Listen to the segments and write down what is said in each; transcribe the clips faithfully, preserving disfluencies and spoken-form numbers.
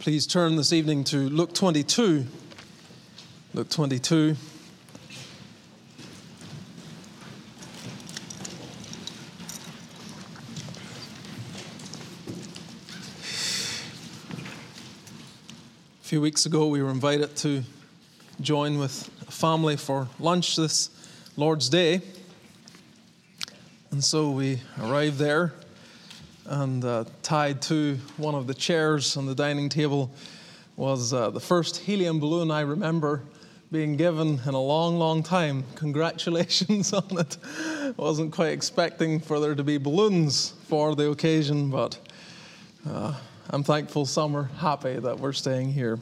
Please turn this evening to Luke twenty-two. Luke twenty-two. A few weeks ago, we were invited to join with a family for lunch this Lord's Day. And so we arrived there, and uh, tied to one of the chairs on the dining table was uh, the first helium balloon I remember being given in a long, long time. Congratulations on it. I wasn't quite expecting for there to be balloons for the occasion, but uh, I'm thankful some are happy that we're staying here.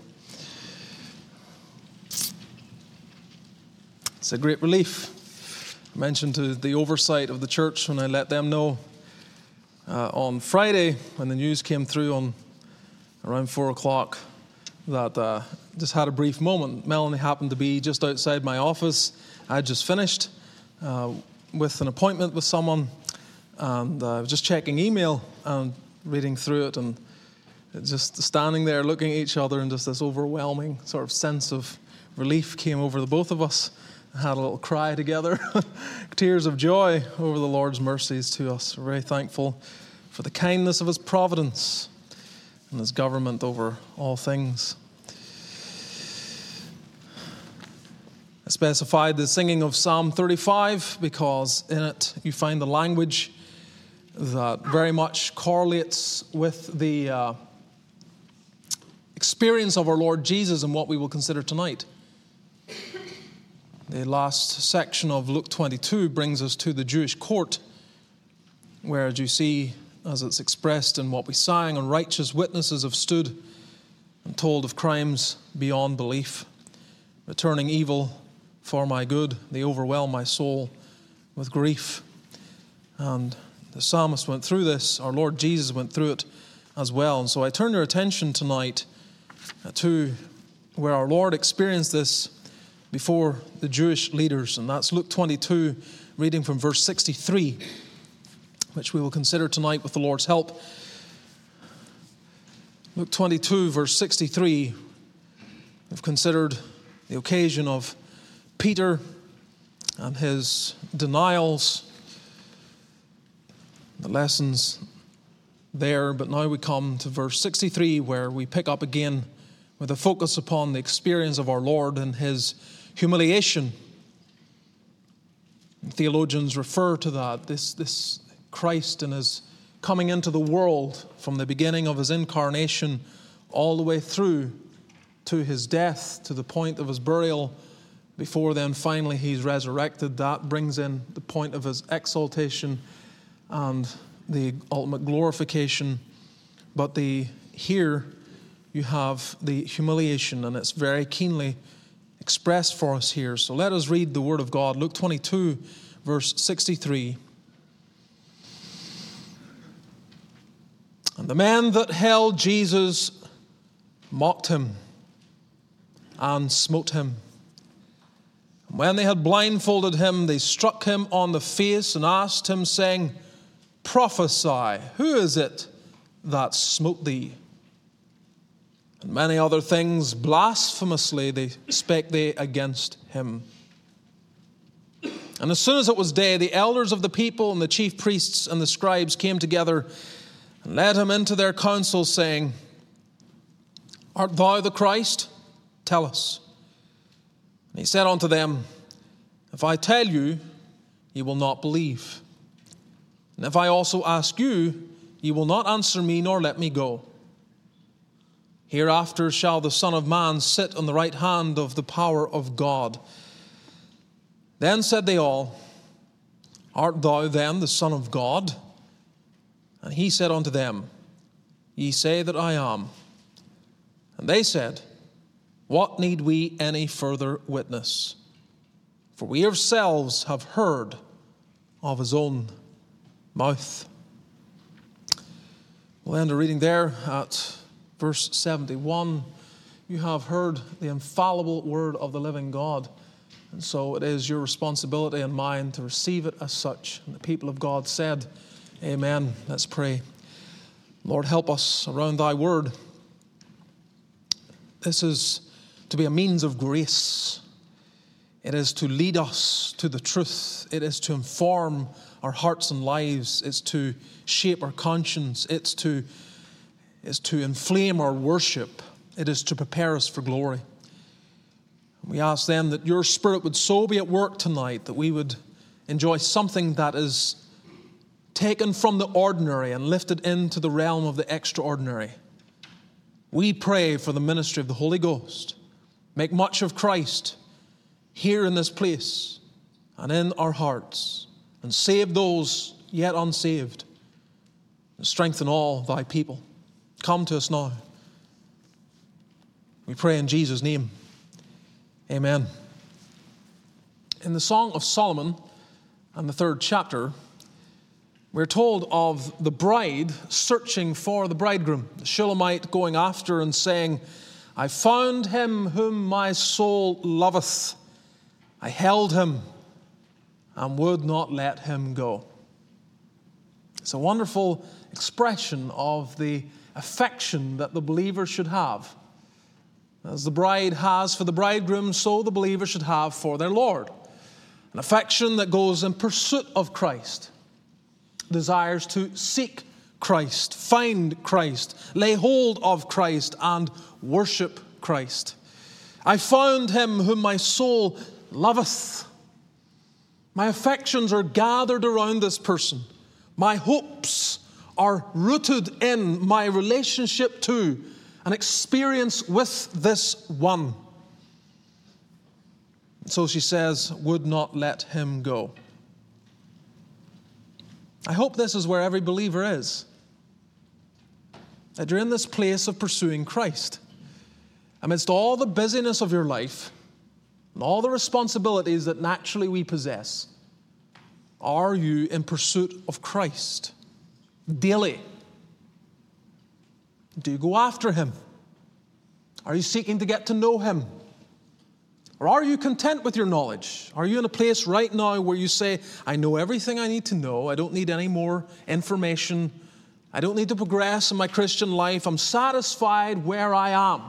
It's a great relief. I mentioned to the oversight of the church when I let them know uh, on Friday when the news came through on around four o'clock that uh, just had a brief moment. Melanie happened to be just outside my office. I had just finished uh, with an appointment with someone, and uh, I was just checking email and reading through it, and just standing there looking at each other, and just this overwhelming sort of sense of relief came over the both of us. Had a little cry together, tears of joy over the Lord's mercies to us. We're very thankful for the kindness of His providence and His government over all things. I specified the singing of Psalm thirty-five because in it you find the language that very much correlates with the uh, experience of our Lord Jesus and what we will consider tonight. The last section of Luke twenty-two brings us to the Jewish court, where, as you see, as it's expressed in what we sang, unrighteous witnesses have stood and told of crimes beyond belief, returning evil for my good. They overwhelm my soul with grief. And the psalmist went through this. Our Lord Jesus went through it as well. And so I turn your attention tonight to where our Lord experienced this before the Jewish leaders, and that's Luke twenty-two, reading from verse sixty-three, which we will consider tonight with the Lord's help. Luke twenty-two, verse sixty-three, we've considered the occasion of Peter and his denials, the lessons there, but now we come to verse sixty-three, where we pick up again with a focus upon the experience of our Lord and His humiliation. And theologians refer to that, this, this Christ and His coming into the world from the beginning of His incarnation all the way through to His death, to the point of His burial, before then finally He's resurrected. That brings in the point of His exaltation and the ultimate glorification. But the here you have the humiliation, and it's very keenly expressed for us here. So let us read the Word of God. Luke twenty-two, verse sixty-three. And the men that held Jesus mocked Him and smote Him. And when they had blindfolded Him, they struck Him on the face and asked Him, saying, Prophesy, who is it that smote thee? And many other things blasphemously they spake they against Him. And as soon as it was day, the elders of the people and the chief priests and the scribes came together and led Him into their council, saying, Art thou the Christ? Tell us. And He said unto them, If I tell you, ye will not believe. And if I also ask you, ye will not answer me nor let me go. Hereafter shall the Son of Man sit on the right hand of the power of God. Then said they all, Art thou then the Son of God? And He said unto them, Ye say that I am. And they said, What need we any further witness? For we ourselves have heard of His own mouth. We'll end a reading there at verse seventy-one. You have heard the infallible word of the living God. And so it is your responsibility and mine to receive it as such. And the people of God said, Amen. Let's pray. Lord, help us around Thy word. This is to be a means of grace. It is to lead us to the truth. It is to inform our hearts and lives. It's to shape our conscience. It's to, it's to inflame our worship. It is to prepare us for glory. We ask then that your Spirit would so be at work tonight that we would enjoy something that is taken from the ordinary and lifted into the realm of the extraordinary. We pray for the ministry of the Holy Ghost. Make much of Christ here in this place and in our hearts, and save those yet unsaved, and strengthen all thy people. Come to us now. We pray in Jesus' name. Amen. In the Song of Solomon and the third chapter, we're told of the bride searching for the bridegroom, the Shulamite going after and saying, I found him whom my soul loveth. I held him and would not let him go. It's a wonderful expression of the affection that the believer should have. As the bride has for the bridegroom, so the believer should have for their Lord. An affection that goes in pursuit of Christ, desires to seek Christ, find Christ, lay hold of Christ, and worship Christ. I found him whom my soul loveth. My affections are gathered around this person. My hopes are rooted in my relationship to an experience with this one. So she says, would not let him go. I hope this is where every believer is. That you're in this place of pursuing Christ. Amidst all the busyness of your life and all the responsibilities that naturally we possess, are you in pursuit of Christ daily? Do you go after him? Are you seeking to get to know him? Or are you content with your knowledge? Are you in a place right now where you say, I know everything I need to know. I don't need any more information. I don't need to progress in my Christian life. I'm satisfied where I am.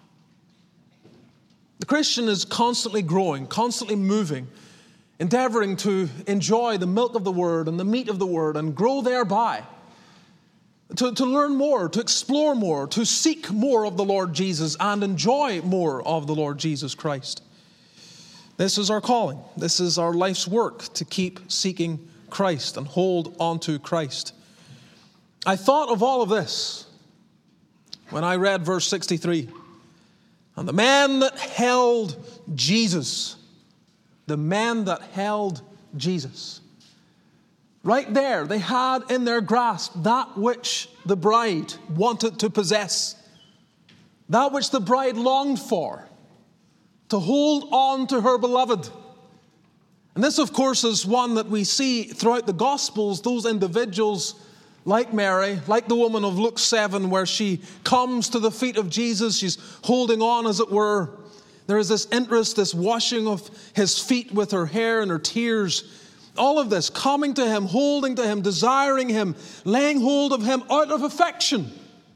The Christian is constantly growing, constantly moving, endeavoring to enjoy the milk of the Word and the meat of the Word and grow thereby. To, to learn more, to explore more, to seek more of the Lord Jesus and enjoy more of the Lord Jesus Christ. This is our calling. This is our life's work, to keep seeking Christ and hold on to Christ. I thought of all of this when I read verse sixty-three. And the man that held Jesus, the man that held Jesus. Right there, they had in their grasp that which the bride wanted to possess, that which the bride longed for, to hold on to her beloved. And this, of course, is one that we see throughout the Gospels, those individuals like Mary, like the woman of Luke seven, where she comes to the feet of Jesus, she's holding on, as it were. There is this interest, this washing of his feet with her hair and her tears. All of this, coming to him, holding to him, desiring him, laying hold of him out of affection.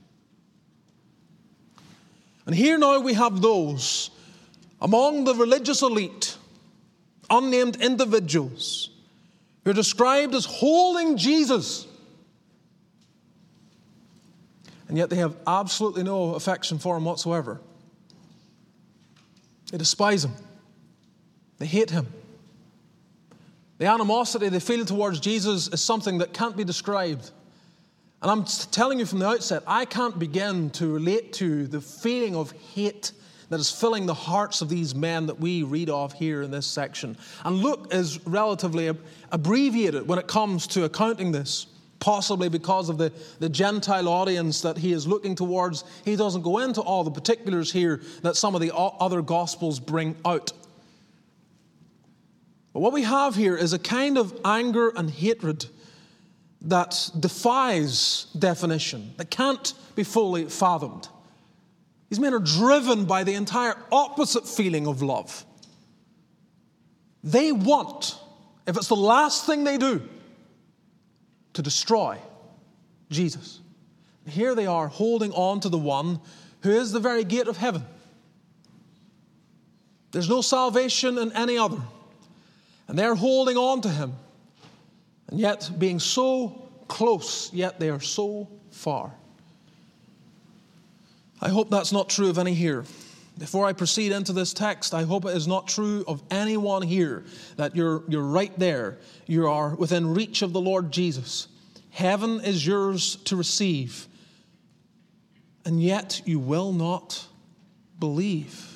And here now we have those among the religious elite, unnamed individuals, who are described as holding Jesus. And yet they have absolutely no affection for him whatsoever. They despise him. They hate him. The animosity they feel towards Jesus is something that can't be described. And I'm telling you from the outset, I can't begin to relate to the feeling of hate that is filling the hearts of these men that we read of here in this section. And Luke is relatively abbreviated when it comes to accounting this, possibly because of the, the Gentile audience that he is looking towards. He doesn't go into all the particulars here that some of the other Gospels bring out. But what we have here is a kind of anger and hatred that defies definition, that can't be fully fathomed. These men are driven by the entire opposite feeling of love. They want, if it's the last thing they do, to destroy Jesus. Here they are holding on to the one who is the very gate of heaven, There's no salvation in any other. And they're holding on to him. And yet being so close, yet they are so far. I hope that's not true of any here. Before I proceed into this text, I hope it is not true of anyone here, that you're, you're right there. You are within reach of the Lord Jesus. Heaven is yours to receive. And yet you will not believe.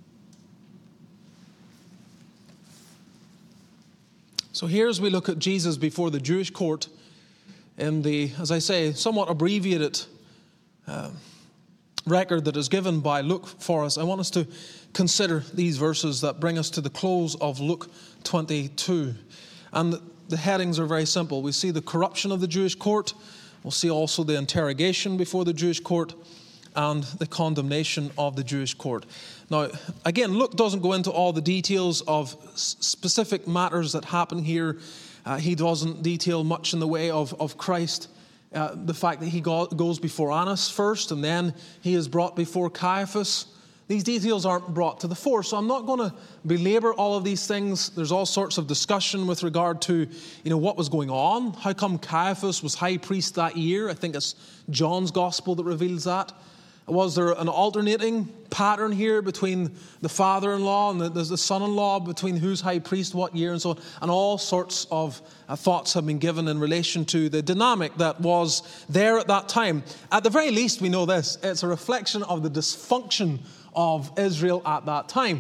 So here, as we look at Jesus before the Jewish court in the, as I say, somewhat abbreviated uh, record that is given by Luke for us, I want us to consider these verses that bring us to the close of Luke twenty-two. And the headings are very simple. We see the corruption of the Jewish court. We'll see also the interrogation before the Jewish court and the condemnation of the Jewish court. Now, again, Luke doesn't go into all the details of specific matters that happen here. Uh, he doesn't detail much in the way of, of Christ. Uh, the fact that he go, goes before Annas first, and then he is brought before Caiaphas. These details aren't brought to the fore, so I'm not going to belabor all of these things. There's all sorts of discussion with regard to, you know, what was going on. How come Caiaphas was high priest that year? I think it's John's gospel that reveals that. Was there an alternating pattern here between the father-in-law and the, the son-in-law, between who's high priest what year and so on? And all sorts of uh, thoughts have been given in relation to the dynamic that was there at that time. At the very least, we know this. It's a reflection of the dysfunction of Israel at that time.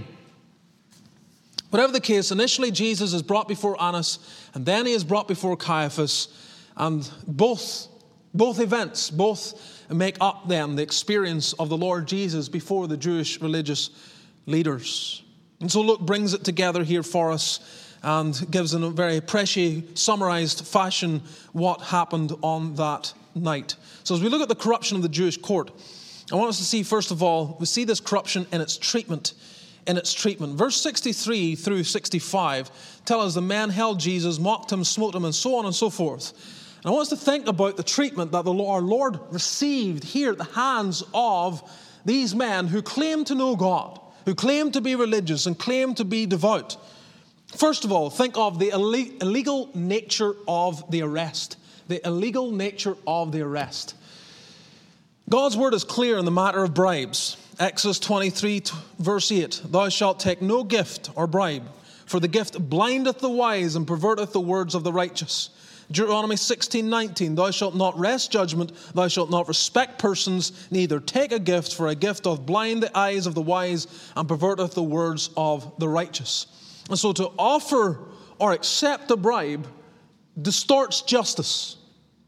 Whatever the case, initially Jesus is brought before Annas, and then he is brought before Caiaphas, and both, both events, both make up then the experience of the Lord Jesus before the Jewish religious leaders. And so Luke brings it together here for us and gives in a very precisely summarized fashion what happened on that night. So as we look at the corruption of the Jewish court, I want us to see, first of all, we see this corruption in its treatment. In its treatment. Verse sixty-three through sixty-five tell us the men held Jesus, mocked him, smote him, and so on and so forth. And I want us to think about the treatment that the, our Lord received here at the hands of these men who claim to know God, who claim to be religious and claim to be devout. First of all, think of the illegal nature of the arrest. The illegal nature of the arrest. God's word is clear in the matter of bribes. Exodus twenty-three, verse eight, thou shalt take no gift or bribe, for the gift blindeth the wise and perverteth the words of the righteous. Deuteronomy sixteen nineteen, thou shalt not wrest judgment, thou shalt not respect persons, neither take a gift, for a gift doth blind the eyes of the wise and perverteth the words of the righteous. And so to offer or accept a bribe distorts justice.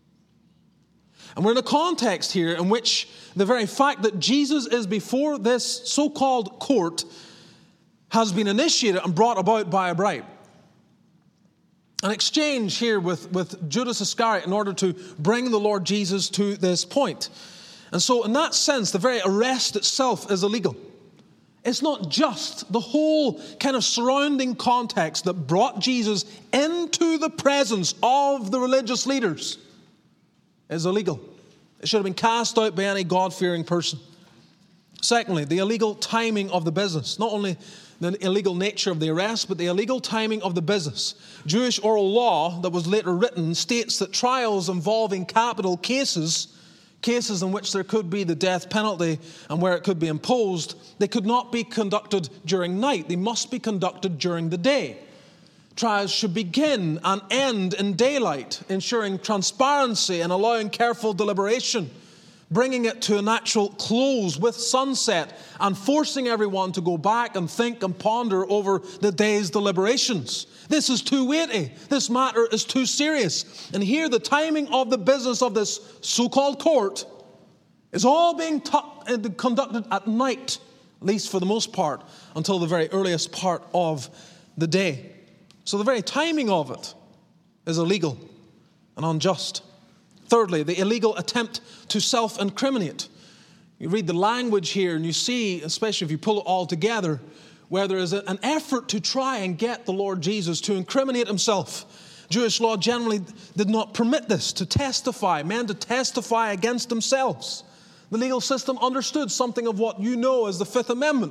And we're in a context here in which the very fact that Jesus is before this so-called court has been initiated and brought about by a bribe. An exchange here with, with Judas Iscariot in order to bring the Lord Jesus to this point. And so in that sense, the very arrest itself is illegal. It's not just the whole kind of surrounding context that brought Jesus into the presence of the religious leaders is illegal. It should have been cast out by any God-fearing person. Secondly, the illegal timing of the business. Not only the illegal nature of the arrest, but the illegal timing of the business. Jewish oral law that was later written states that trials involving capital cases, cases in which there could be the death penalty and where it could be imposed, they could not be conducted during night. They must be conducted during the day. Trials should begin and end in daylight, ensuring transparency and allowing careful deliberation, bringing it to a natural close with sunset and forcing everyone to go back and think and ponder over the day's deliberations. This is too weighty. This matter is too serious. And here the timing of the business of this so-called court is all being t- conducted at night, at least for the most part, until the very earliest part of the day. So the very timing of it is illegal and unjust. Thirdly, the illegal attempt to self-incriminate. You read the language here and you see, especially if you pull it all together, where there is an effort to try and get the Lord Jesus to incriminate himself. Jewish law generally did not permit this, to testify, men to testify against themselves. The legal system understood something of what you know as the Fifth Amendment.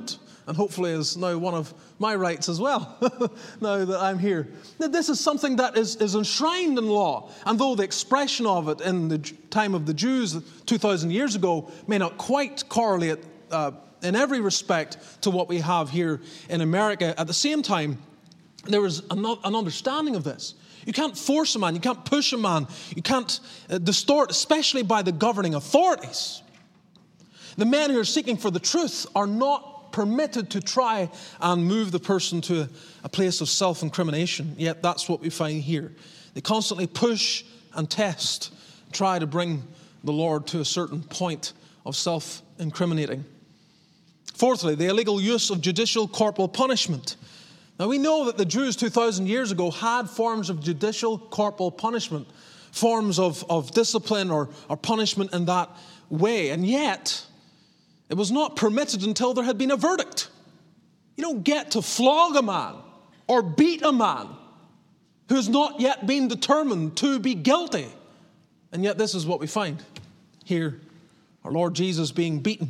and hopefully is now one of my rights as well, now that I'm here. This is something that is, is enshrined in law, and though the expression of it in the time of the Jews two thousand years ago may not quite correlate uh, in every respect to what we have here in America, at the same time, there is an, an understanding of this. You can't force a man, you can't push a man, you can't uh, distort, especially by the governing authorities. The men who are seeking for the truth are not permitted to try and move the person to a, a place of self-incrimination. Yet that's what we find here. They constantly push and test, try to bring the Lord to a certain point of self-incriminating. Fourthly, the illegal use of judicial corporal punishment. Now we know that the Jews two thousand years ago had forms of judicial corporal punishment, forms of, of discipline or, or punishment in that way, and yet it was not permitted until there had been a verdict. You don't get to flog a man or beat a man who has not yet been determined to be guilty. And yet this is what we find here, our Lord Jesus being beaten.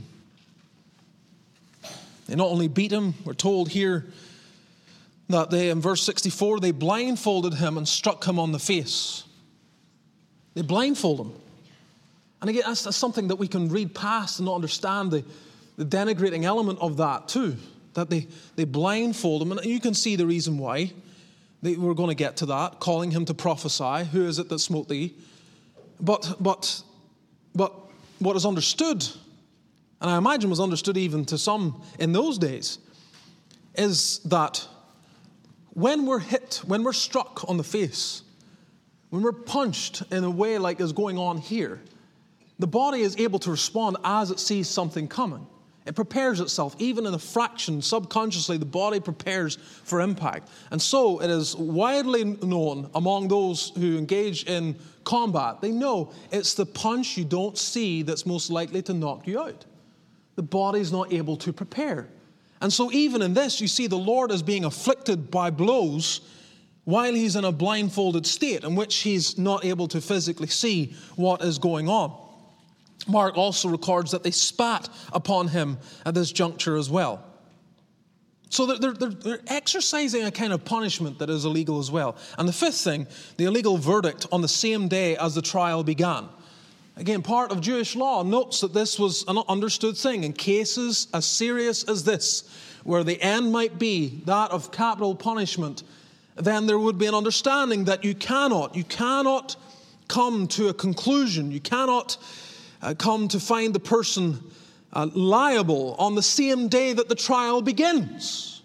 They not only beat him, we're told here that they, in verse sixty-four, they blindfolded him and struck him on the face. They blindfold him. And again, that's, that's something that we can read past and not understand the, the denigrating element of that too. That they, they blindfold him. And you can see the reason why. They, we're going to get to that. Calling him to prophesy. Who is it that smote thee? But, but, but what is understood, and I imagine was understood even to some in those days, is that when we're hit, when we're struck on the face, when we're punched in a way like is going on here, the body is able to respond as it sees something coming. It prepares itself. Even in a fraction, subconsciously, the body prepares for impact. And so it is widely known among those who engage in combat. They know it's the punch you don't see that's most likely to knock you out. The body's not able to prepare. And so even in this, you see the Lord is being afflicted by blows while he's in a blindfolded state in which he's not able to physically see what is going on. Mark also records that they spat upon him at this juncture as well. So they're, they're, they're exercising a kind of punishment that is illegal as well. And the fifth thing, the illegal verdict on the same day as the trial began. Again, part of Jewish law notes that this was an understood thing in cases as serious as this, where the end might be that of capital punishment. Then there would be an understanding that you cannot, you cannot come to a conclusion. You cannot uh, come to find the person uh, liable on the same day that the trial begins.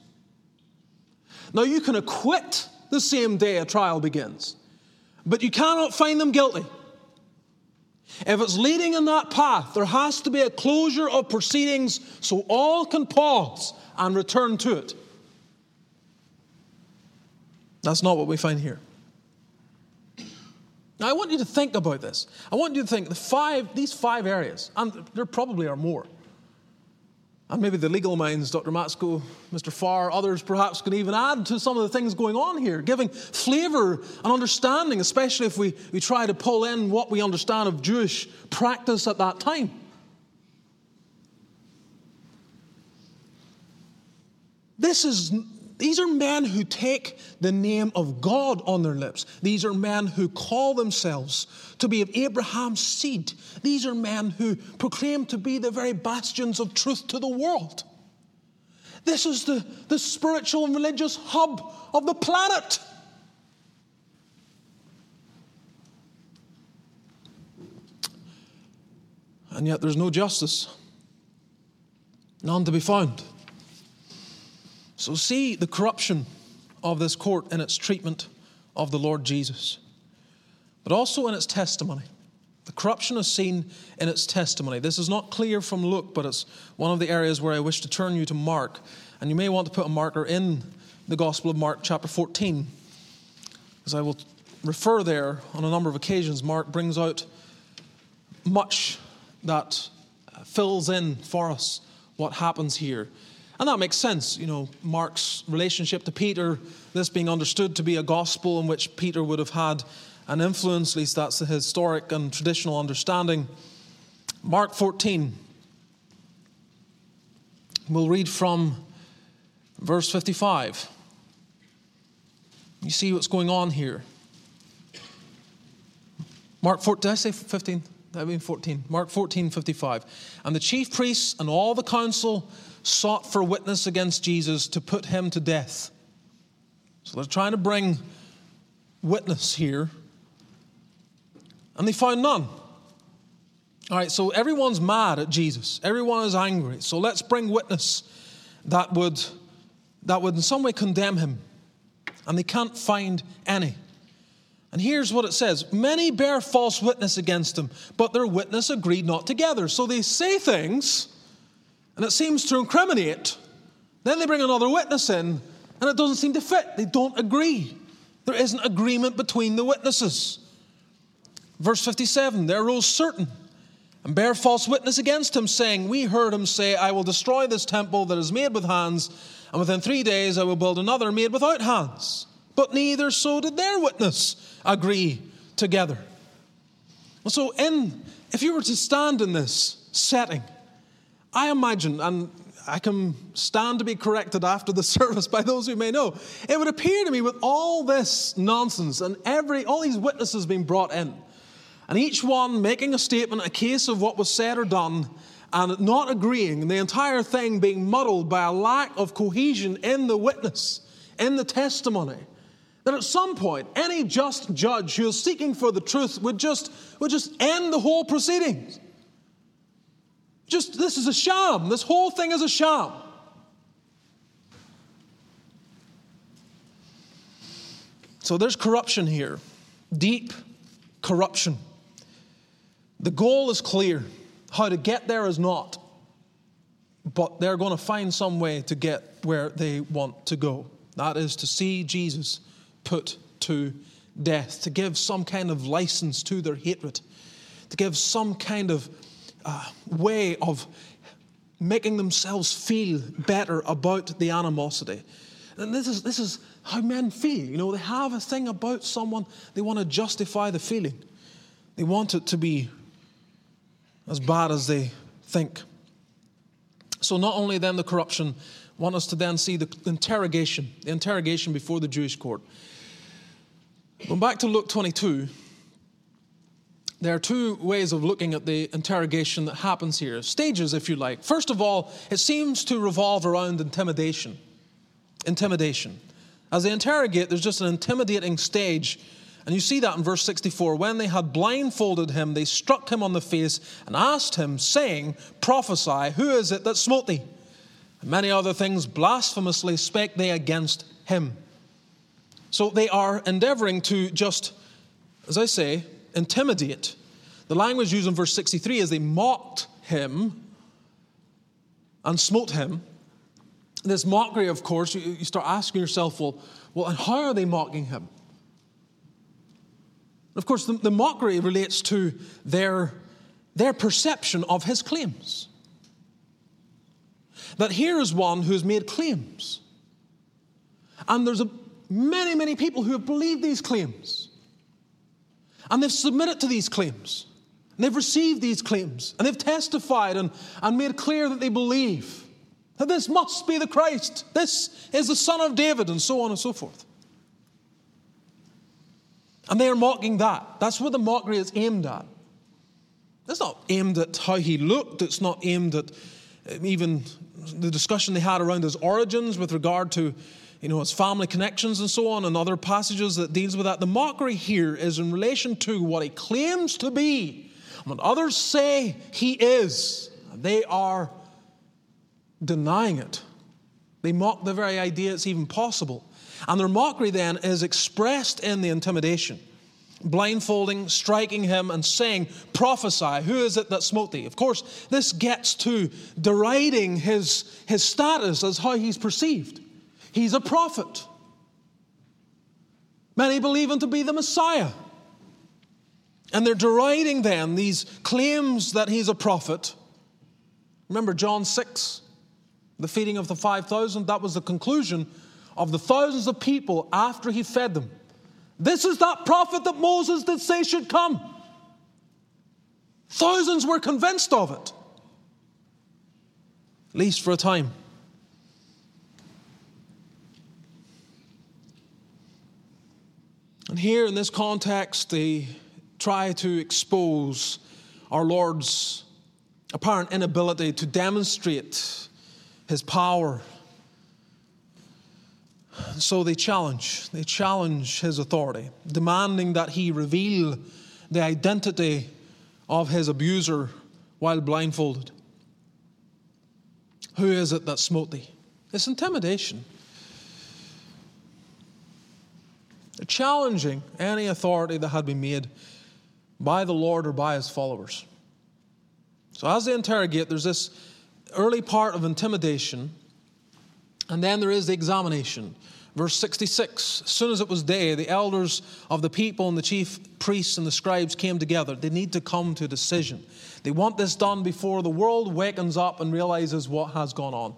Now, you can acquit the same day a trial begins, but you cannot find them guilty. If it's leading in that path, there has to be a closure of proceedings so all can pause and return to it. That's not what we find here. Now, I want you to think about this. I want you to think the five, these five areas, and there probably are more. And maybe the legal minds, Doctor Matsko, Mister Farr, others perhaps can even add to some of the things going on here, giving flavor and understanding, especially if we, we try to pull in what we understand of Jewish practice at that time. This is, these are men who take the name of God on their lips. These are men who call themselves to be of Abraham's seed. These are men who proclaim to be the very bastions of truth to the world. This is the, the spiritual and religious hub of the planet. And yet there's no justice, none to be found. So see the corruption of this court in its treatment of the Lord Jesus, but also in its testimony. The corruption is seen in its testimony. This is not clear from Luke, but it's one of the areas where I wish to turn you to Mark. And you may want to put a marker in the Gospel of Mark, chapter fourteen, as I will refer there on a number of occasions. Mark brings out much that fills in for us what happens here. And that makes sense, you know, Mark's relationship to Peter, this being understood to be a gospel in which Peter would have had an influence, at least that's the historic and traditional understanding. Mark fourteen, we'll read from Verse fifty-five. You see what's going on here. Mark fourteen, did I say fifteen? I mean fourteen. Mark fourteen, fifty-five. And the chief priests and all the council sought for witness against Jesus to put him to death. So they're trying to bring witness here. And they found none. All right, so everyone's mad at Jesus. Everyone is angry. So let's bring witness that would, that would in some way condemn him. And they can't find any. And here's what it says. Many bear false witness against him, but their witness agreed not together. So they say things, and it seems to incriminate. Then they bring another witness in, and it doesn't seem to fit. They don't agree. There isn't agreement between the witnesses. Verse fifty-seven, there arose certain and bear false witness against him, saying, we heard him say, I will destroy this temple that is made with hands, and within three days I will build another made without hands. But neither so did their witness agree together. So in, if you were to stand in this setting, I imagine, and I can stand to be corrected after the service by those who may know, it would appear to me with all this nonsense and every all these witnesses being brought in, and each one making a statement, a case of what was said or done, and not agreeing, and the entire thing being muddled by a lack of cohesion in the witness, in the testimony, that at some point, any just judge who is seeking for the truth would just, would just end the whole proceedings. Just, this is a sham. This whole thing is a sham. So there's corruption here. Deep corruption. The goal is clear. How to get there is not. But they're going to find some way to get where they want to go. That is to see Jesus put to death, to give some kind of license to their hatred, to give some kind of uh, way of making themselves feel better about the animosity. And this is this is how men feel. You know, they have a thing about someone, they want to justify the feeling. They want it to be as bad as they think. So not only then the corruption, want us to then see the interrogation, the interrogation before the Jewish court. Going back to Luke twenty-two, there are two ways of looking at the interrogation that happens here. Stages, if you like. First of all, it seems to revolve around intimidation. Intimidation. As they interrogate, there's just an intimidating stage. And you see that in verse sixty-four. When they had blindfolded him, they struck him on the face and asked him, saying, prophesy, who is it that smote thee? And many other things blasphemously spake they against him. So they are endeavoring to just, as I say, intimidate. The language used in verse sixty-three is they mocked him and smote him. This mockery, of course, you, you start asking yourself, well, well, and how are they mocking him? Of course, the, the mockery relates to their, their perception of his claims. That here is one who has made claims. And there's a, many, many people who have believed these claims. And they've submitted to these claims. And they've received these claims. And they've testified and, and made clear that they believe that this must be the Christ. This is the Son of David, and so on and so forth. And they are mocking that. That's what the mockery is aimed at. It's not aimed at how he looked. It's not aimed at even the discussion they had around his origins with regard to, you know, his family connections and so on, and other passages that deals with that. The mockery here is in relation to what he claims to be. When others say he is, they are denying it. They mock the very idea it's even possible. And their mockery then is expressed in the intimidation. Blindfolding, striking him, and saying, prophesy, who is it that smote thee? Of course, this gets to deriding his, his status as how he's perceived. He's a prophet. Many believe him to be the Messiah. And they're deriding then these claims that he's a prophet. Remember John six, the feeding of the five thousand, that was the conclusion of the thousands of people after he fed them. This is that prophet that Moses did say should come. Thousands were convinced of it, at least for a time. And here in this context, they try to expose our Lord's apparent inability to demonstrate his power. So they challenge, they challenge his authority, demanding that he reveal the identity of his abuser while blindfolded. Who is it that smote thee? It's intimidation. They're challenging any authority that had been made by the Lord or by his followers. So as they interrogate, there's this early part of intimidation, and then there is the examination. Verse sixty-six, as soon as it was day, the elders of the people and the chief priests and the scribes came together. They need to come to a decision. They want this done before the world wakens up and realizes what has gone on.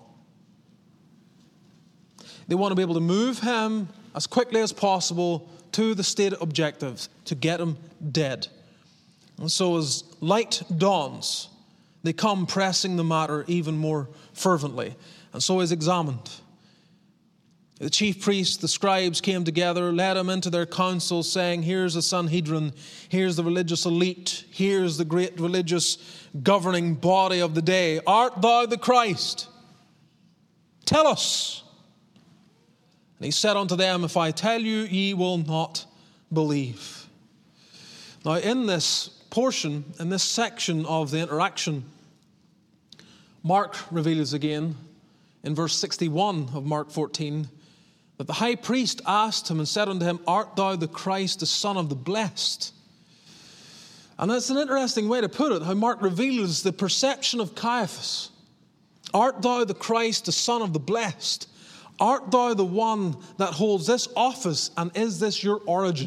They want to be able to move him as quickly as possible to the stated objectives, to get him dead. And so as light dawns, they come pressing the matter even more fervently. And so is examined. The chief priests, the scribes came together, led him into their council, saying, here's the Sanhedrin, here's the religious elite, here's the great religious governing body of the day. Art thou the Christ? Tell us. And he said unto them, if I tell you, ye will not believe. Now in this portion, in this section of the interaction, Mark reveals again, in verse sixty-one of Mark fourteen, that the high priest asked him and said unto him, art thou the Christ, the Son of the Blessed? And that's an interesting way to put it, how Mark reveals the perception of Caiaphas. Art thou the Christ, the Son of the Blessed? Art thou the one that holds this office, and is this your origin?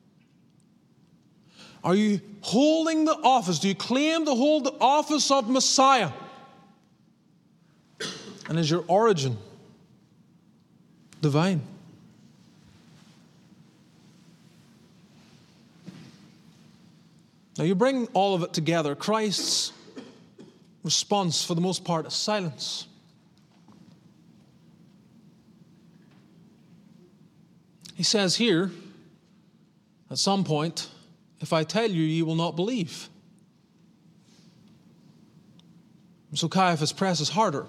Are you holding the office? Do you claim to hold the office of Messiah? And is your origin divine? Now you bring all of it together. Christ's response, for the most part, is silence. He says here, at some point, if I tell you, ye will not believe. So Caiaphas presses harder.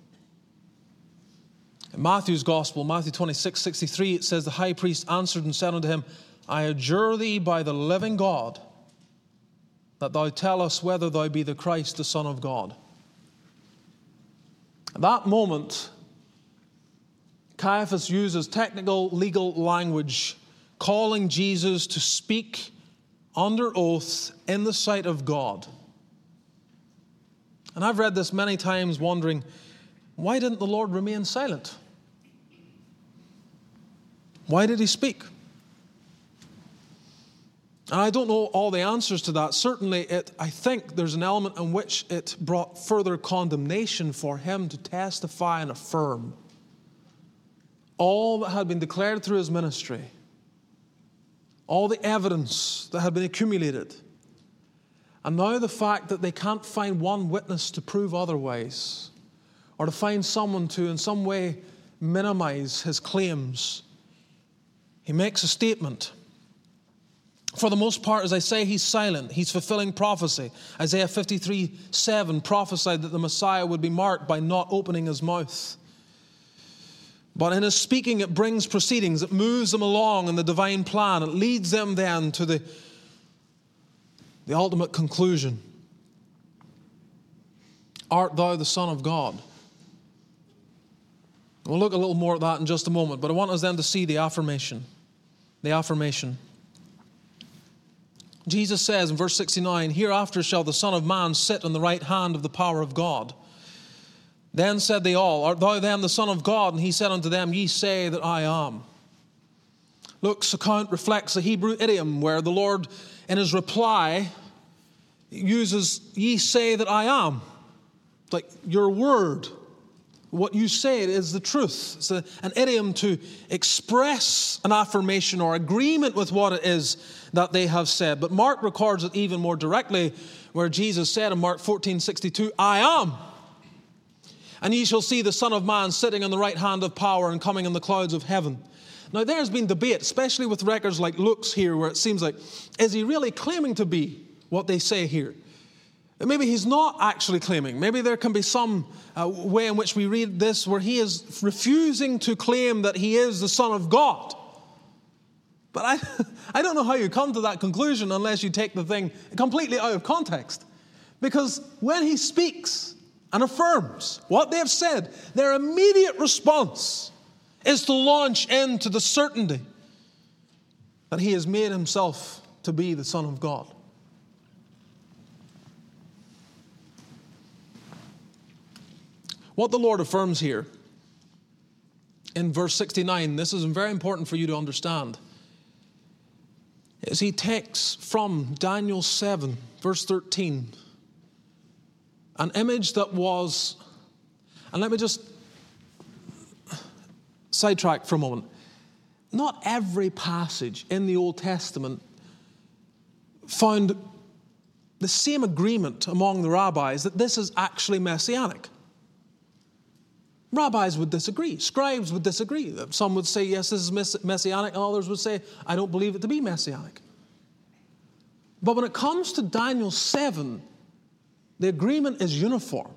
In Matthew's Gospel, Matthew twenty-six, sixty-three, it says, the high priest answered and said unto him, I adjure thee by the living God, that thou tell us whether thou be the Christ, the Son of God. At that moment, Caiaphas uses technical legal language, calling Jesus to speak under oath in the sight of God. And I've read this many times wondering, why didn't the Lord remain silent? Why did he speak? And I don't know all the answers to that. Certainly, it, I think there's an element in which it brought further condemnation for him to testify and affirm all that had been declared through his ministry, all the evidence that had been accumulated. And now the fact that they can't find one witness to prove otherwise, or to find someone to in some way minimize his claims. He makes a statement. For the most part, as I say, he's silent. He's fulfilling prophecy. Isaiah fifty-three, seven prophesied that the Messiah would be marked by not opening his mouth. But in his speaking, it brings proceedings. It moves them along in the divine plan. It leads them then to the, the ultimate conclusion. Art thou the Son of God? We'll look a little more at that in just a moment, but I want us then to see the affirmation. The affirmation. Jesus says in verse sixty-nine, hereafter shall the Son of Man sit on the right hand of the power of God. Then said they all, art thou then the Son of God? And he said unto them, ye say that I am. Luke's account reflects a Hebrew idiom where the Lord, in his reply, uses, ye say that I am. Like your word. What you say is the truth. It's a, an idiom to express an affirmation or agreement with what it is that they have said. But Mark records it even more directly, where Jesus said in Mark fourteen sixty-two, I am. And ye shall see the Son of Man sitting on the right hand of power and coming in the clouds of heaven. Now, there's been debate, especially with records like Luke's here, where it seems like, is he really claiming to be what they say here? Maybe he's not actually claiming. Maybe there can be some uh, way in which we read this where he is refusing to claim that he is the Son of God. But I, I don't know how you come to that conclusion unless you take the thing completely out of context. Because when he speaks and affirms what they have said, their immediate response is to launch into the certainty that he has made himself to be the Son of God. What the Lord affirms here in verse sixty-nine, this is very important for you to understand, is he takes from Daniel seven, verse thirteen, an image that was, and let me just sidetrack for a moment. Not every passage in the Old Testament found the same agreement among the rabbis that this is actually messianic. Rabbis would disagree. Scribes would disagree. Some would say, yes, this is messianic, and others would say, I don't believe it to be messianic. But when it comes to Daniel seven, the agreement is uniform.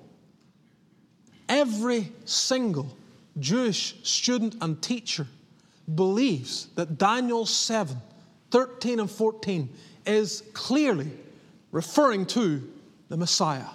Every single Jewish student and teacher believes that Daniel seven, thirteen and fourteen is clearly referring to the Messiah.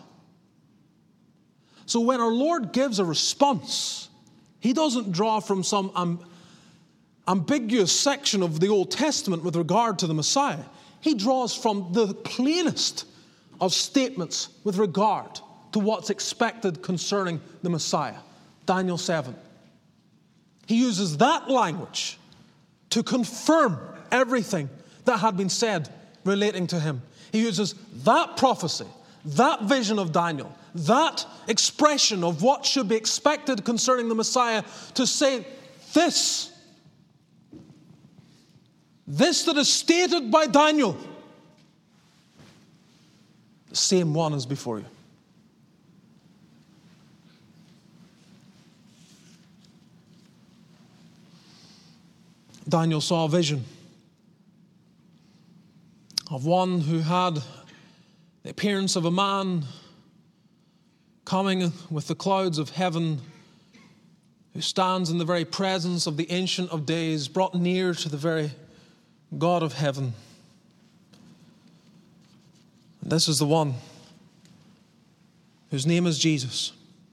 So when our Lord gives a response, he doesn't draw from some um, ambiguous section of the Old Testament with regard to the Messiah. He draws from the plainest of statements with regard to what's expected concerning the Messiah. Daniel seven. He uses that language to confirm everything that had been said relating to him. He uses that prophecy, that vision of Daniel, that expression of what should be expected concerning the Messiah to say, this, this that is stated by Daniel, the same one is before you. Daniel saw a vision of one who had the appearance of a man coming with the clouds of heaven, who stands in the very presence of the Ancient of Days, brought near to the very God of heaven. And this is the one whose name is Jesus.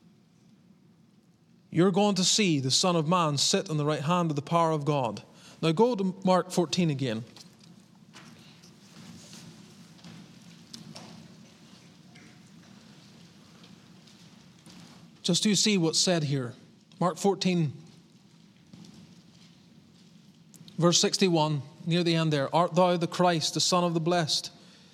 You're going to see the Son of Man sit on the right hand of the power of God. Now go to Mark fourteen again. Just do you see what's said here? Mark fourteen, verse sixty-one, near the end there. Art thou the Christ, the Son of the Blessed?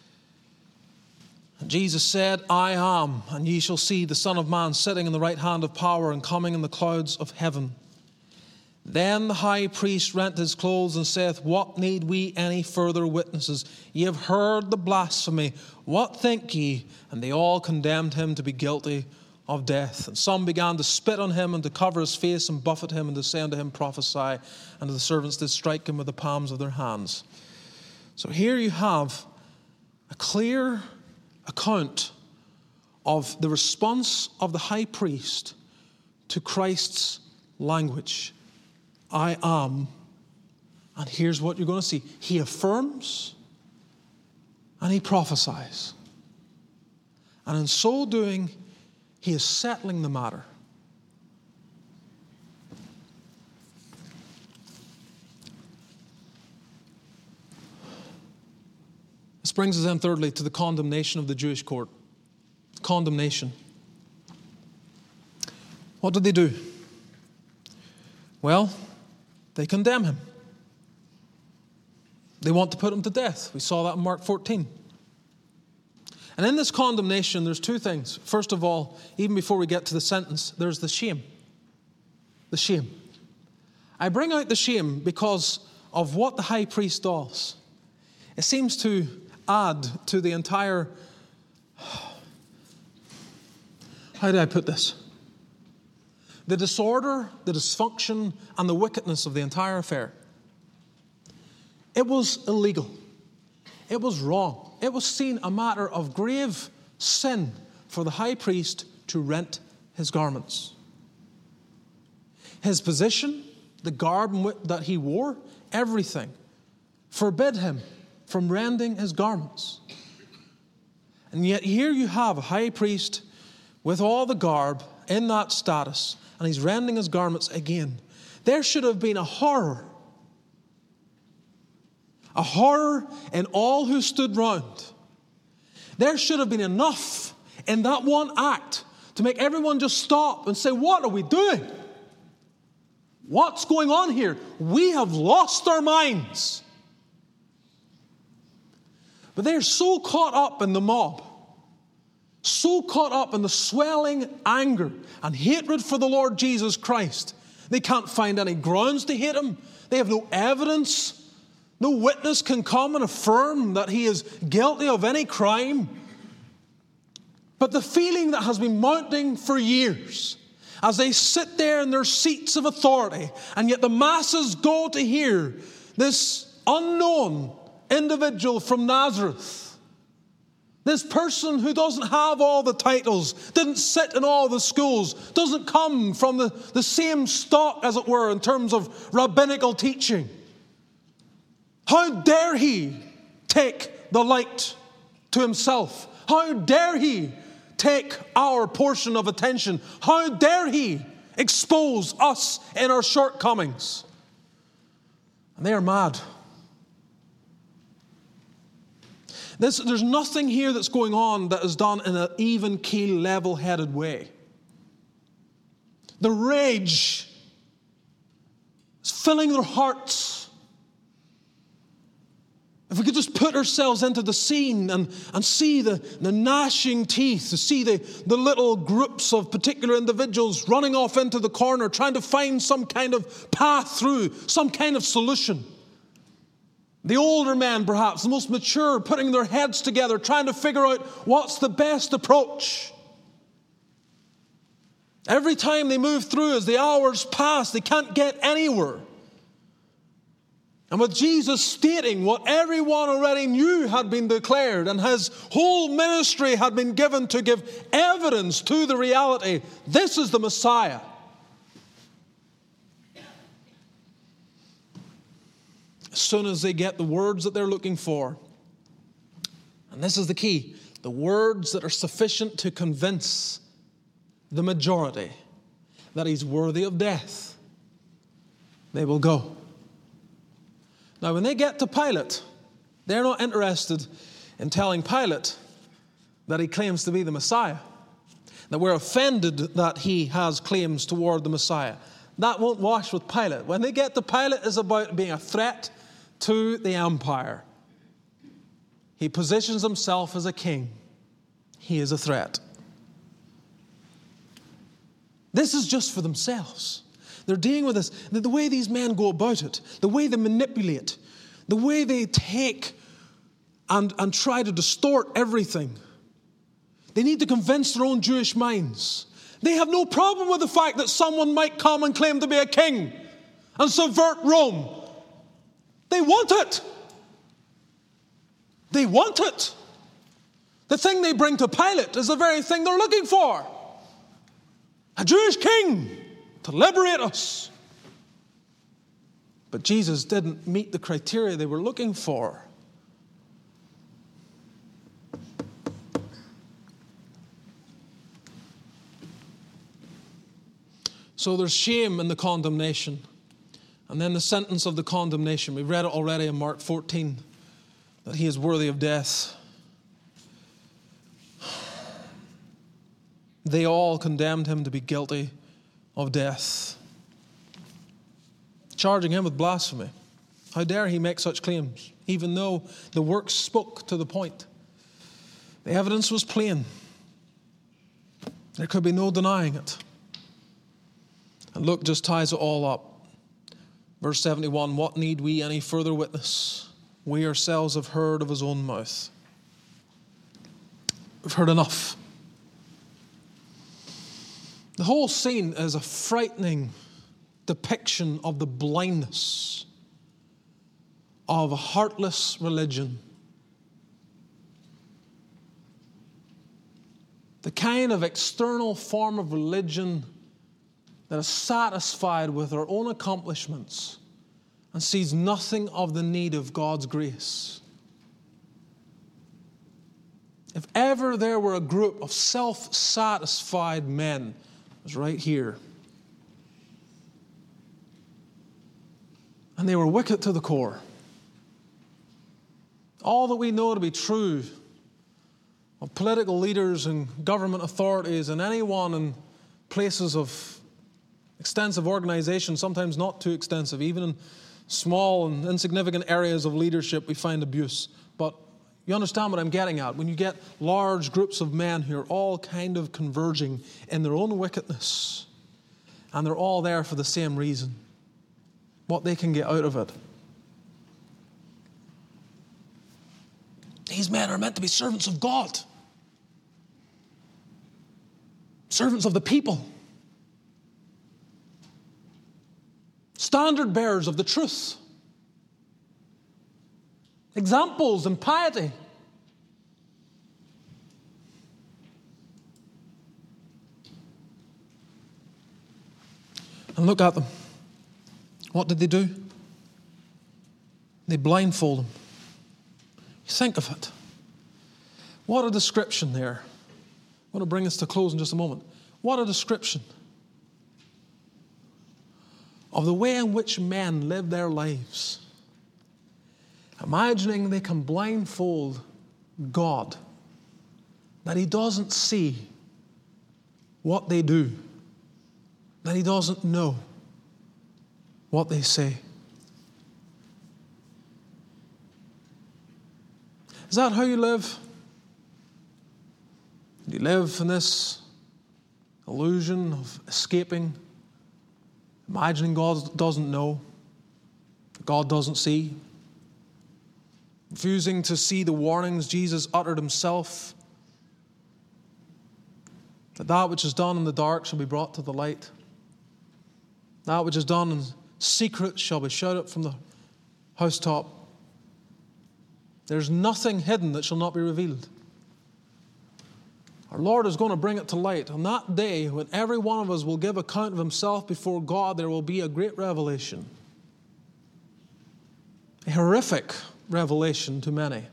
And Jesus said, I am, and ye shall see the Son of Man sitting in the right hand of power and coming in the clouds of heaven. Then the high priest rent his clothes and saith, what need we any further witnesses? Ye have heard the blasphemy. What think ye? And they all condemned him to be guilty of death. And some began to spit on him and to cover his face and buffet him and to say unto him, prophesy. And the servants did strike him with the palms of their hands. So here you have a clear account of the response of the high priest to Christ's language. I am. And here's what you're going to see. He affirms and he prophesies. And in so doing, he is settling the matter. This brings us then thirdly to the condemnation of the Jewish court. Condemnation. What did they do? Well, they condemn him. They want to put him to death. We saw that in Mark fourteen. And in this condemnation, there's two things. First of all, even before we get to the sentence, there's the shame. The shame. I bring out the shame because of what the high priest does. It seems to add to the entire, how do I put this? The disorder, the dysfunction, and the wickedness of the entire affair. It was illegal. It was wrong. It was seen a matter of grave sin for the high priest to rent his garments. His position, the garb that he wore, everything forbid him from rending his garments. And yet here you have a high priest with all the garb in that status, and he's rending his garments again. There should have been a horror. A horror in all who stood round. There should have been enough in that one act to make everyone just stop and say, what are we doing? What's going on here? We have lost our minds. But they're so caught up in the mob, so caught up in the swelling anger and hatred for the Lord Jesus Christ, they can't find any grounds to hate him. They have no evidence. No witness can come and affirm that he is guilty of any crime. But the feeling that has been mounting for years, as they sit there in their seats of authority, and yet the masses go to hear this unknown individual from Nazareth, this person who doesn't have all the titles, didn't sit in all the schools, doesn't come from the, the same stock, as it were, in terms of rabbinical teaching. How dare he take the light to himself? How dare he take our portion of attention? How dare he expose us in our shortcomings? And they are mad. This, there's nothing here that's going on that is done in an even keel, level-headed way. The rage is filling their hearts. If we could just put ourselves into the scene and, and see the, the gnashing teeth, to see the, the little groups of particular individuals running off into the corner, trying to find some kind of path through, some kind of solution. The older men, perhaps, the most mature, putting their heads together, trying to figure out what's the best approach. Every time they move through, as the hours pass, they can't get anywhere. And with Jesus stating what everyone already knew had been declared, and his whole ministry had been given to give evidence to the reality, this is the Messiah. As soon as they get the words that they're looking for, and this is the key, the words that are sufficient to convince the majority that he's worthy of death, they will go. Now, when they get to Pilate, they're not interested in telling Pilate that he claims to be the Messiah, that we're offended that he has claims toward the Messiah. That won't wash with Pilate. When they get to Pilate, it's about being a threat to the empire. He positions himself as a king. He is a threat. This is just for themselves. They're dealing with this. The way these men go about it, the way they manipulate, the way they take and, and try to distort everything. They need to convince their own Jewish minds. They have no problem with the fact that someone might come and claim to be a king and subvert Rome. They want it. They want it. The thing they bring to Pilate is the very thing they're looking for. A Jewish king to liberate us. But Jesus didn't meet the criteria they were looking for. So there's shame in the condemnation. And then the sentence of the condemnation. We've read it already in Mark fourteen, that he is worthy of death. They all condemned him to be guilty of death, charging him with blasphemy. How dare he make such claims, even though the works spoke to the point. The evidence was plain. There could be no denying it. And Luke just ties it all up. Verse seventy-one, what need we any further witness? We ourselves have heard of his own mouth. We've heard enough. The whole scene is a frightening depiction of the blindness of a heartless religion. The kind of external form of religion that is satisfied with our own accomplishments and sees nothing of the need of God's grace. If ever there were a group of self-satisfied men, it was right here. And they were wicked to the core. All that we know to be true of political leaders and government authorities and anyone in places of extensive organization, sometimes not too extensive, even in small and insignificant areas of leadership, we find abuse. But you understand what I'm getting at. When you get large groups of men who are all kind of converging in their own wickedness, and they're all there for the same reason, what they can get out of it. These men are meant to be servants of God, servants of the people, standard bearers of the truth, examples in piety. And look at them. What did they do? They blindfold them. Think of it. What a description there. I'm going to bring us to close in just a moment. What a description of the way in which men live their lives. Imagining they can blindfold God, that He doesn't see what they do, that He doesn't know what they say. Is that how you live? Do you live in this illusion of escaping, imagining God doesn't know, God doesn't see, refusing to see the warnings Jesus uttered Himself, that that which is done in the dark shall be brought to the light, that which is done in secret shall be shouted from the housetop. There's nothing hidden that shall not be revealed. Our Lord is going to bring it to light. On that day, when every one of us will give account of himself before God, there will be a great revelation. A horrific revelation to many.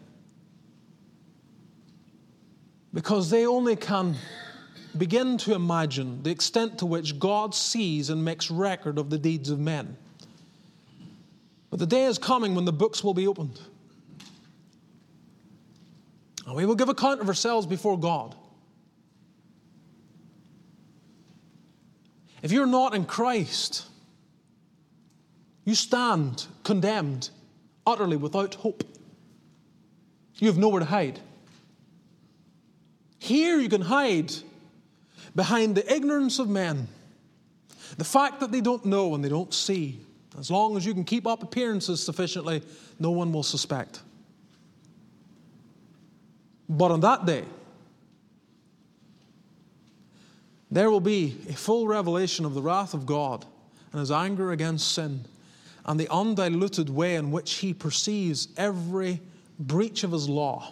Because they only can begin to imagine the extent to which God sees and makes record of the deeds of men. But the day is coming when the books will be opened. And we will give account of ourselves before God. If you're not in Christ, you stand condemned, utterly without hope. You have nowhere to hide. Here you can hide behind the ignorance of men, the fact that they don't know and they don't see. As long as you can keep up appearances sufficiently, no one will suspect. But on that day, there will be a full revelation of the wrath of God and His anger against sin and the undiluted way in which He perceives every breach of His law.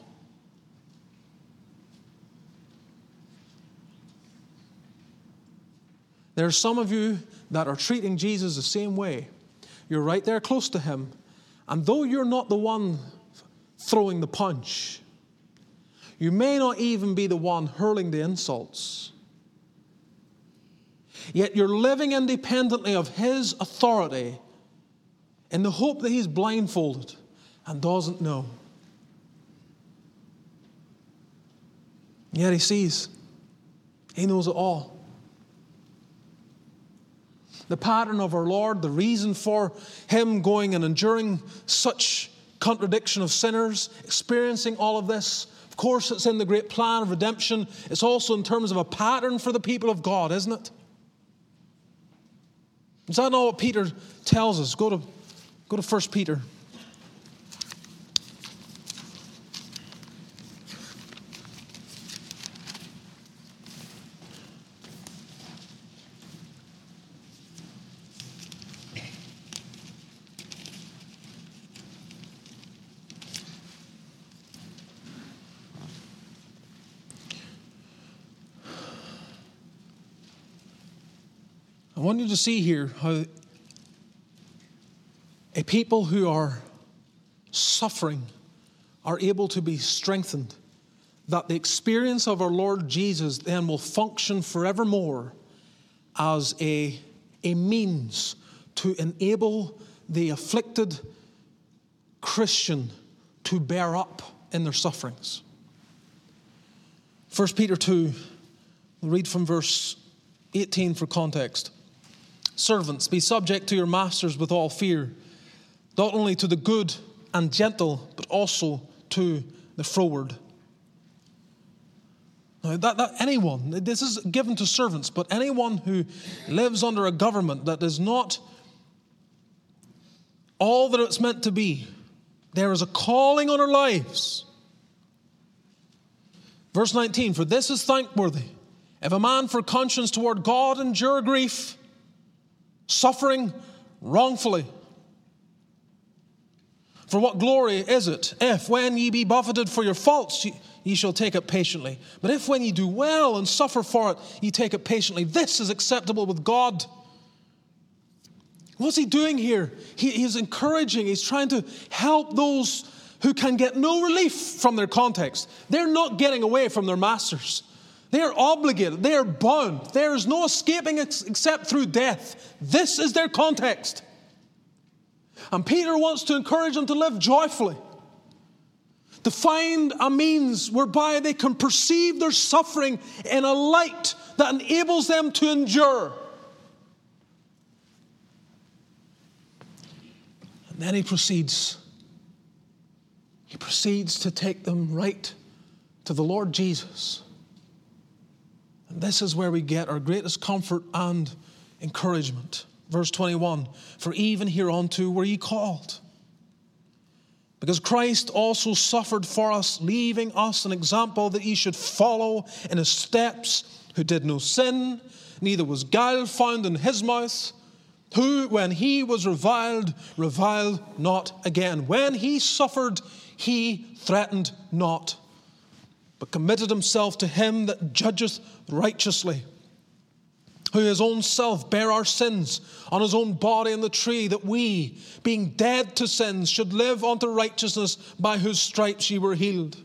There are some of you that are treating Jesus the same way. You're right there close to Him, and though you're not the one throwing the punch, you may not even be the one hurling the insults. Yet you're living independently of His authority in the hope that He's blindfolded and doesn't know. Yet He sees. He knows it all. The pattern of our Lord, the reason for Him going and enduring such contradiction of sinners, experiencing all of this, of course it's in the great plan of redemption. It's also in terms of a pattern for the people of God, isn't it? Is that not what Peter tells us? Go to, go to First Peter. I want you to see here how a people who are suffering are able to be strengthened, that the experience of our Lord Jesus then will function forevermore as a, a means to enable the afflicted Christian to bear up in their sufferings. First Peter two, we'll read from verse eighteen for context. Servants, be subject to your masters with all fear, not only to the good and gentle, but also to the froward. Now, that, that anyone, this is given to servants, but anyone who lives under a government that is not all that it's meant to be, there is a calling on our lives. Verse nineteen, for this is thankworthy, if a man for conscience toward God endure grief, suffering wrongfully. For what glory is it, if when ye be buffeted for your faults, ye, ye shall take it patiently. But if when ye do well and suffer for it, ye take it patiently, this is acceptable with God. What's he doing here? He, he's encouraging, he's trying to help those who can get no relief from their context. They're not getting away from their masters. They are obligated, they are bound. There is no escaping ex- except through death. This is their context. And Peter wants to encourage them to live joyfully, to find a means whereby they can perceive their suffering in a light that enables them to endure. And then he proceeds. He proceeds to take them right to the Lord Jesus. And this is where we get our greatest comfort and encouragement. Verse twenty-one, for even hereunto were ye called, because Christ also suffered for us, leaving us an example that ye should follow in his steps, who did no sin, neither was guile found in his mouth, who, when he was reviled, reviled not again. When he suffered, he threatened not, but committed himself to him that judgeth righteously, who his own self bare our sins on his own body in the tree, that we, being dead to sins, should live unto righteousness, by whose stripes ye were healed.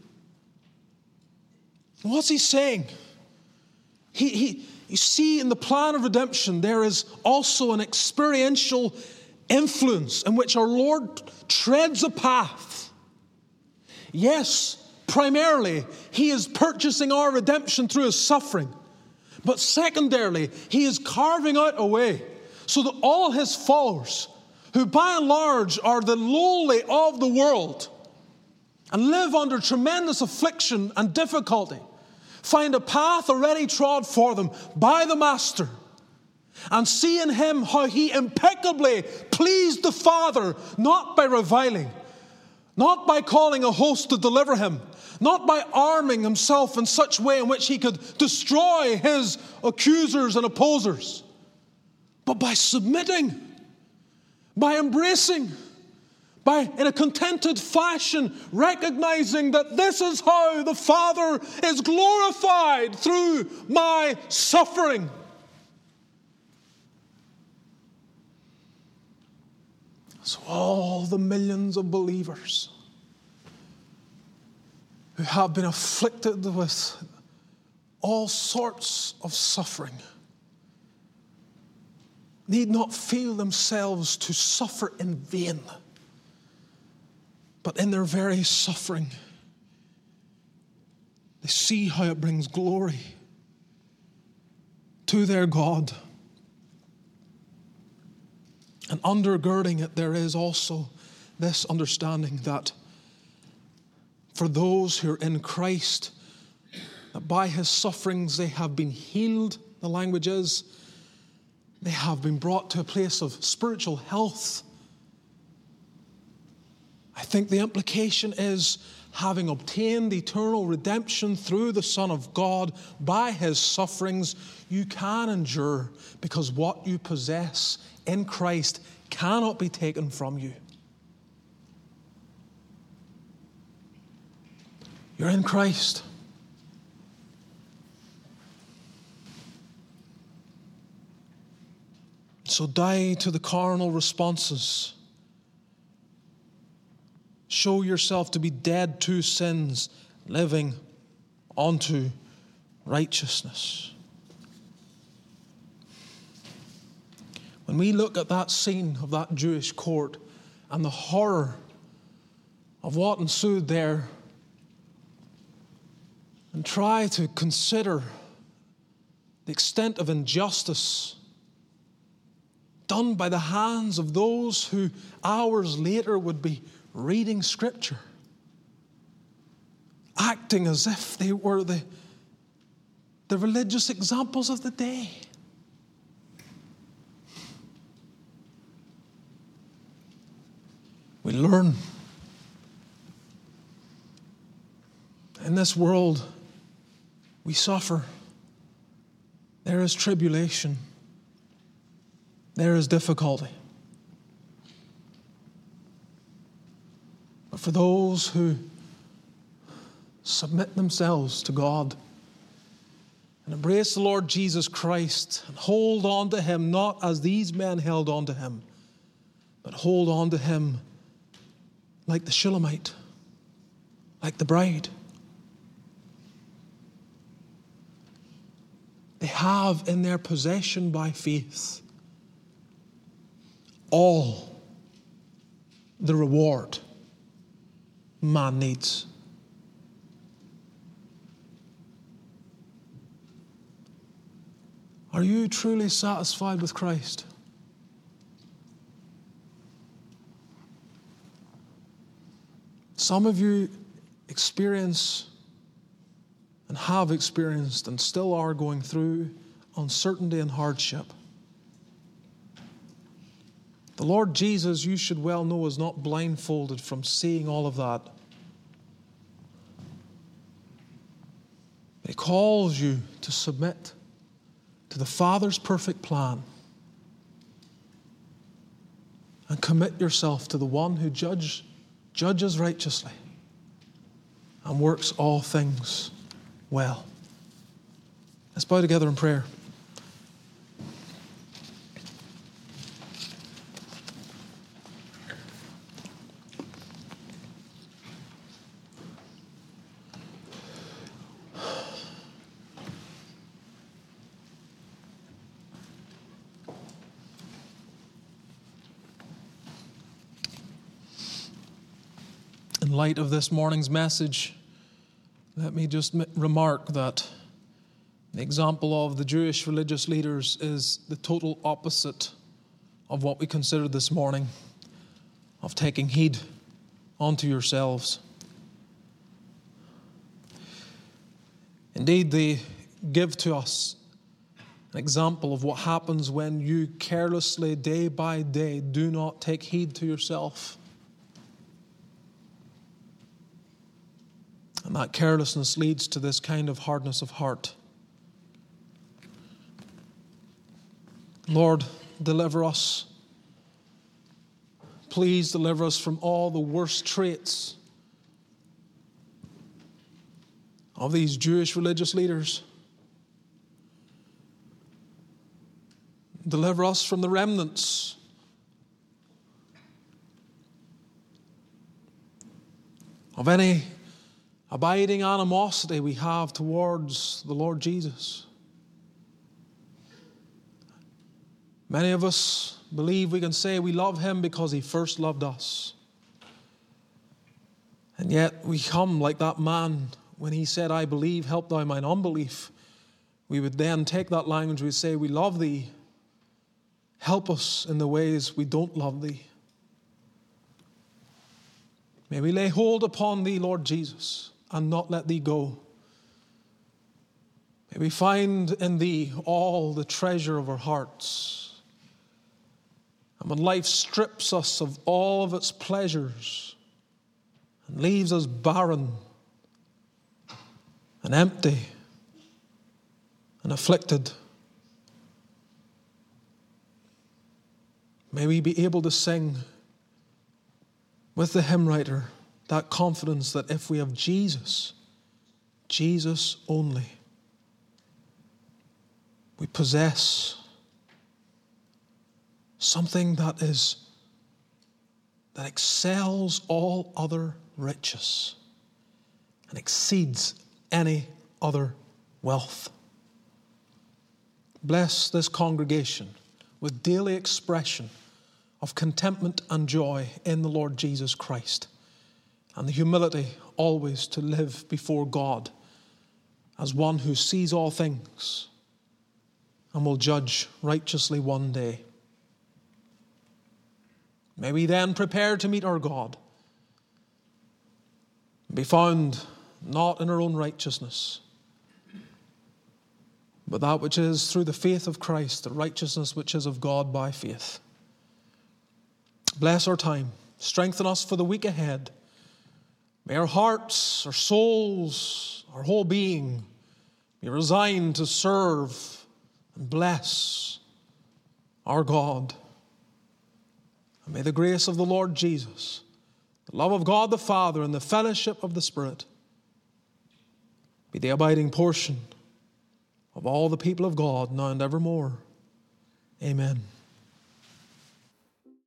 What's he saying? He, he, you see, in the plan of redemption, there is also an experiential influence in which our Lord treads a path. Yes, primarily, he is purchasing our redemption through his suffering. But secondarily, he is carving out a way so that all his followers, who by and large are the lowly of the world and live under tremendous affliction and difficulty, find a path already trod for them by the Master, and see in him how he impeccably pleased the Father, not by reviling, not by calling a host to deliver him, not by arming himself in such a way in which he could destroy his accusers and opposers, but by submitting, by embracing, by, in a contented fashion, recognizing that this is how the Father is glorified, through my suffering. So all the millions of believers who have been afflicted with all sorts of suffering need not feel themselves to suffer in vain, but in their very suffering, they see how it brings glory to their God. And undergirding it, there is also this understanding that for those who are in Christ, that by his sufferings they have been healed, the language is, they have been brought to a place of spiritual health. I think the implication is, having obtained eternal redemption through the Son of God by his sufferings, you can endure, because what you possess in Christ cannot be taken from you. You're in Christ. So die to the carnal responses. Show yourself to be dead to sins, living unto righteousness. When we look at that scene of that Jewish court and the horror of what ensued there, and try to consider the extent of injustice done by the hands of those who hours later would be reading Scripture, acting as if they were the, the religious examples of the day. We learn in this world we suffer. There is tribulation. There is difficulty. But for those who submit themselves to God and embrace the Lord Jesus Christ and hold on to Him, not as these men held on to Him, but hold on to Him like the Shulamite, like the bride. They have in their possession by faith all the reward man needs. Are you truly satisfied with Christ? Some of you experience and have experienced and still are going through uncertainty and hardship. The Lord Jesus, you should well know, is not blindfolded from seeing all of that. He calls you to submit to the Father's perfect plan and commit yourself to the one who judge, judges righteously and works all things well. Let's bow together in prayer. In light of this morning's message, let me just remark that the example of the Jewish religious leaders is the total opposite of what we considered this morning, of taking heed unto yourselves. Indeed, they give to us an example of what happens when you carelessly, day by day, do not take heed to yourself. And that carelessness leads to this kind of hardness of heart. Lord, deliver us. Please deliver us from all the worst traits of these Jewish religious leaders. Deliver us from the remnants of any abiding animosity we have towards the Lord Jesus. Many of us believe we can say we love Him because He first loved us. And yet we come like that man when he said, I believe, help thou mine unbelief. We would then take that language, we would say, we love Thee. Help us in the ways we don't love Thee. May we lay hold upon Thee, Lord Jesus, and not let Thee go. May we find in Thee all the treasure of our hearts. And when life strips us of all of its pleasures and leaves us barren and empty and afflicted, may we be able to sing with the hymn writer that confidence that if we have Jesus, Jesus only, we possess something that is that excels all other riches and exceeds any other wealth. Bless this congregation with daily expression of contentment and joy in the Lord Jesus Christ, and the humility always to live before God as one who sees all things and will judge righteously one day. May we then prepare to meet our God, and be found not in our own righteousness, but that which is through the faith of Christ, the righteousness which is of God by faith. Bless our time. Strengthen us for the week ahead. May our hearts, our souls, our whole being be resigned to serve and bless our God. And may the grace of the Lord Jesus, the love of God the Father, and the fellowship of the Spirit be the abiding portion of all the people of God now and evermore. Amen.